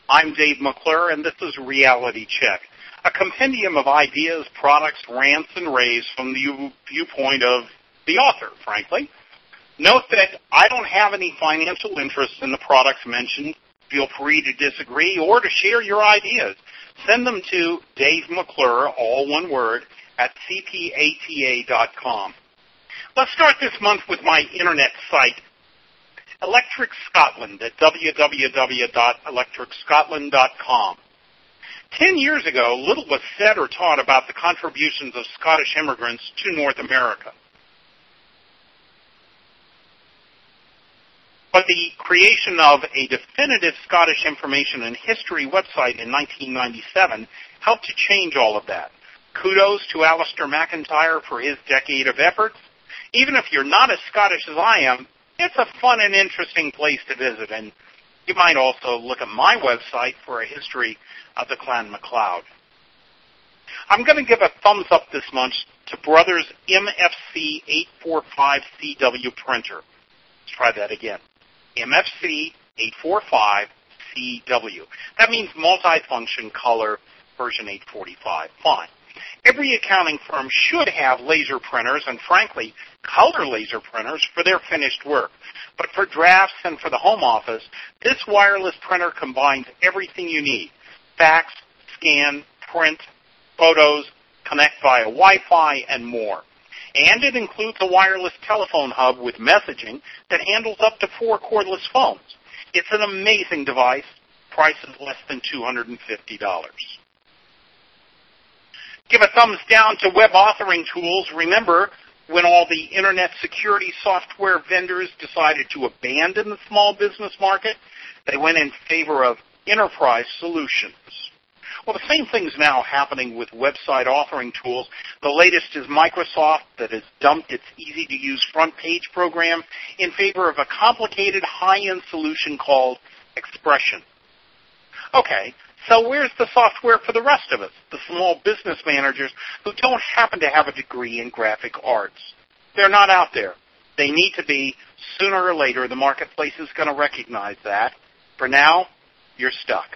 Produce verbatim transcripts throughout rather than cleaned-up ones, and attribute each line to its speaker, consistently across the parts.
Speaker 1: I'm Dave McClure, and this is Reality Check, a compendium of ideas, products, rants, and raves from the viewpoint of the author, frankly. Note that I don't have any financial interest in the products mentioned. Feel free to disagree or to share your ideas. Send them to Dave McClure, all one word, at c p a t a dot com. Let's start this month with my internet site, Electric Scotland, at w w w dot electric scotland dot com. Ten years ago, little was said or taught about the contributions of Scottish immigrants to North America. But the creation of a definitive Scottish information and history website in nineteen ninety-seven helped to change all of that. Kudos to Alistair McIntyre for his decade of efforts. Even if you're not as Scottish as I am, it's a fun and interesting place to visit, and you might also look at my website for a history of the Clan MacLeod. I'm going to give a thumbs up this month to Brothers M F C eight forty-five C W printer. Let's try that again. M F C eight forty-five C W. That means multifunction color version eight forty-five. Fine. Every accounting firm should have laser printers and, frankly, color laser printers for their finished work. But for drafts and for the home office, this wireless printer combines everything you need. Fax, scan, print, photos, connect via Wi-Fi, and more. And it includes a wireless telephone hub with messaging that handles up to four cordless phones. It's an amazing device. Price is less than two hundred fifty dollars. Give a thumbs down to web authoring tools. Remember when all the internet security software vendors decided to abandon the small business market? They went in favor of enterprise solutions. Well, the same thing's now happening with website authoring tools. The latest is Microsoft that has dumped its easy-to-use front page program in favor of a complicated high-end solution called Expression. Okay, so where's the software for the rest of us, the small business managers who don't happen to have a degree in graphic arts? They're not out there. They need to be. Sooner or later, the marketplace is going to recognize that. For now, you're stuck.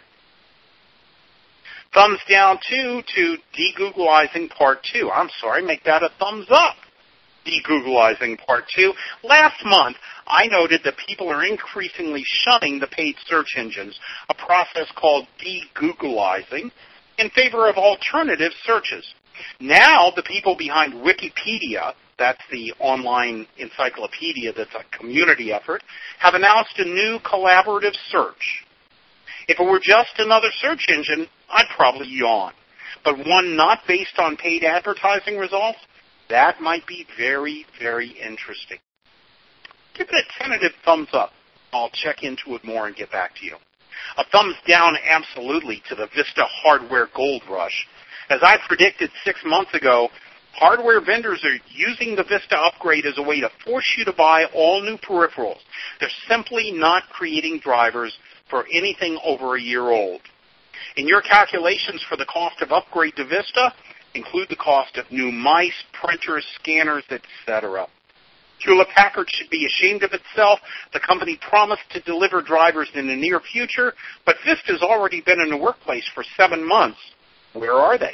Speaker 1: Thumbs down, too, to de-Googleizing Part two. I'm sorry, make that a thumbs up. De-Googleizing Part two. Last month, I noted that people are increasingly shunning the paid search engines, a process called de-Googleizing, in favor of alternative searches. Now, the people behind Wikipedia, that's the online encyclopedia that's a community effort, have announced a new collaborative search. If it were just another search engine, I'd probably yawn. But one not based on paid advertising results, that might be very, very interesting. Give it a tentative thumbs up. I'll check into it more and get back to you. A thumbs down absolutely to the Vista hardware gold rush. As I predicted six months ago, hardware vendors are using the Vista upgrade as a way to force you to buy all new peripherals. They're simply not creating drivers for anything over a year old. In your calculations for the cost of upgrade to Vista, include the cost of new mice, printers, scanners, et cetera. Hewlett-Packard should be ashamed of itself. The company promised to deliver drivers in the near future, but Vista's already been in the workplace for seven months. Where are they?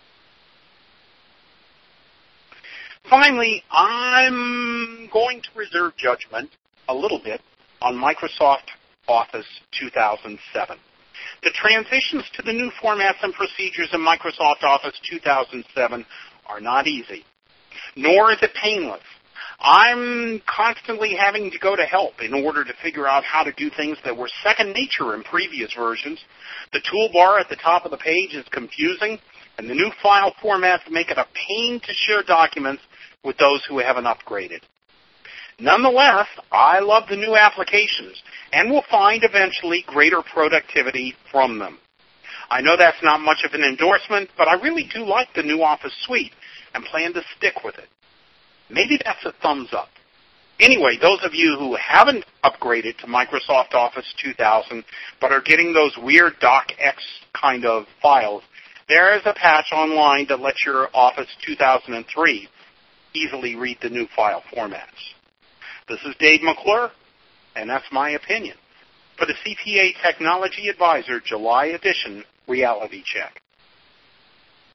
Speaker 1: Finally, I'm going to reserve judgment a little bit on Microsoft Office two thousand seven. The transitions to the new formats and procedures in Microsoft Office two thousand seven are not easy, nor is it painless. I'm constantly having to go to help in order to figure out how to do things that were second nature in previous versions. The toolbar at the top of the page is confusing, and the new file formats make it a pain to share documents with those who haven't upgraded. Nonetheless, I love the new applications and will find eventually greater productivity from them. I know that's not much of an endorsement, but I really do like the new Office suite and plan to stick with it. Maybe that's a thumbs up. Anyway, those of you who haven't upgraded to Microsoft Office two thousand but are getting those weird DocX kind of files, there is a patch online that lets your Office two thousand three easily read the new file formats. This is Dave McClure, and that's my opinion. for the C P A Technology Advisor July edition reality check.